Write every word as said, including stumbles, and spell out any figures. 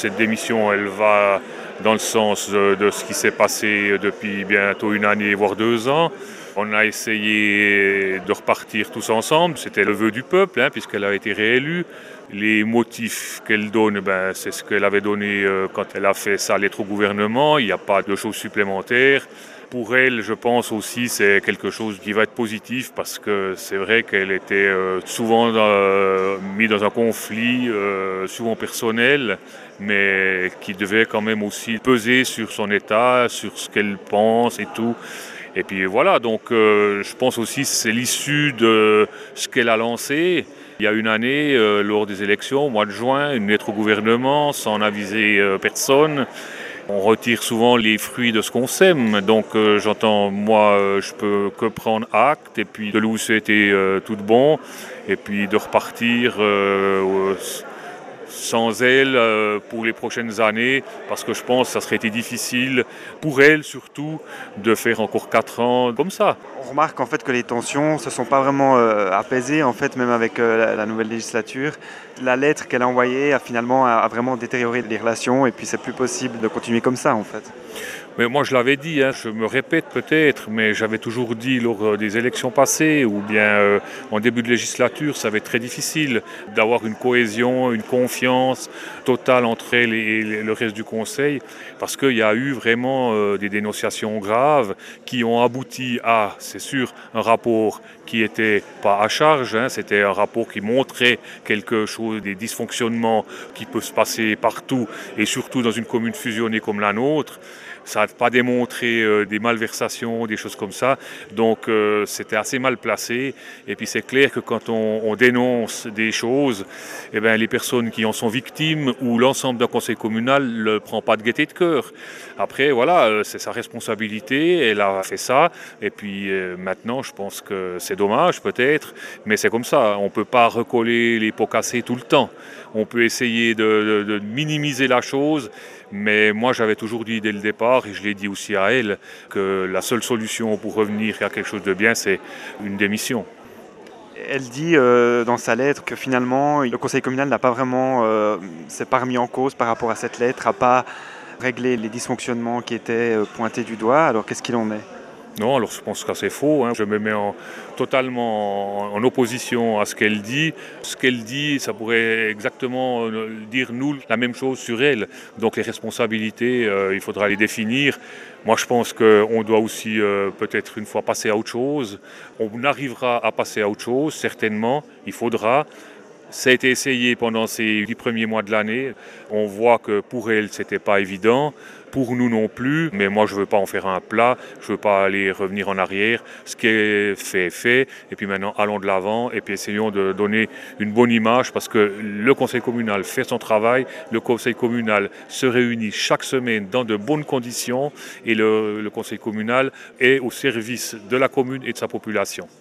cette démission, elle va dans le sens de, de ce qui s'est passé depuis bientôt une année, voire deux ans. On a essayé de repartir tous ensemble. C'était le vœu du peuple, hein, puisqu'elle a été réélue. Les motifs qu'elle donne, ben, c'est ce qu'elle avait donné euh, quand elle a fait sa lettre au gouvernement. Il n'y a pas de choses supplémentaires. Pour elle, je pense aussi c'est quelque chose qui va être positif parce que c'est vrai qu'elle était euh, souvent euh, mise dans un conflit, euh, souvent personnel, mais qui devait quand même aussi peser sur son état, sur ce qu'elle pense et tout. Et puis voilà, donc euh, je pense aussi que c'est l'issue de ce qu'elle a lancé. Il y a une année, euh, lors des élections, au mois de juin, une lettre au gouvernement sans aviser euh, personne. On retire souvent les fruits de ce qu'on sème, donc euh, j'entends, moi, euh, je peux que prendre acte, et puis de l'où c'était euh, tout bon, et puis de repartir euh, sans elle euh, pour les prochaines années, parce que je pense que ça serait été difficile, pour elle surtout, de faire encore quatre ans comme ça. On remarque en fait que les tensions ne se sont pas vraiment euh, apaisées, en fait, même avec euh, la, la nouvelle législature. La lettre qu'elle a envoyée a finalement a, a vraiment détérioré les relations et puis c'est plus possible de continuer comme ça en fait. Mais moi je l'avais dit, hein, je me répète peut-être, mais j'avais toujours dit lors des élections passées ou bien euh, en début de législature, ça va être très difficile d'avoir une cohésion, une confiance totale entre elle et le reste du Conseil, parce qu'il y a eu vraiment euh, des dénonciations graves qui ont abouti à, c'est sûr, un rapport qui n'était pas à charge, hein, c'était un rapport qui montrait quelque chose, des dysfonctionnements qui peuvent se passer partout et surtout dans une commune fusionnée comme la nôtre. Ça n'a pas démontré euh, des malversations, des choses comme ça. Donc euh, c'était assez mal placé. Et puis c'est clair que quand on, on dénonce des choses, eh bien, les personnes qui en sont victimes ou l'ensemble d'un conseil communal ne le prend pas de gaieté de cœur. Après, voilà, euh, c'est sa responsabilité. Elle a fait ça. Et puis euh, maintenant, je pense que c'est dommage peut-être. Mais c'est comme ça. On ne peut pas recoller les pots cassés tout le temps. On peut essayer de, de, de minimiser la chose. Mais moi, j'avais toujours dit dès le départ, et je l'ai dit aussi à elle, que la seule solution pour revenir à quelque chose de bien, c'est une démission. Elle dit euh, dans sa lettre que finalement, le conseil communal n'a pas vraiment, euh, s'est pas remis en cause par rapport à cette lettre, n'a pas réglé les dysfonctionnements qui étaient euh, pointés du doigt. Alors qu'est-ce qu'il en est ? Non, alors je pense que c'est faux. Hein. Je me mets en, totalement en, en opposition à ce qu'elle dit. Ce qu'elle dit, ça pourrait exactement dire nous la même chose sur elle. Donc les responsabilités, euh, il faudra les définir. Moi, je pense qu'on doit aussi euh, peut-être une fois passer à autre chose. On arrivera à passer à autre chose, certainement. Il faudra. Ça a été essayé pendant ces dix premiers mois de l'année. On voit que pour elle, ce n'était pas évident. Pour nous non plus. Mais moi, je ne veux pas en faire un plat. Je ne veux pas aller revenir en arrière. Ce qui est fait est fait. Et puis maintenant, allons de l'avant. Et puis essayons de donner une bonne image parce que le conseil communal fait son travail. Le conseil communal se réunit chaque semaine dans de bonnes conditions. Et le, le conseil communal est au service de la commune et de sa population.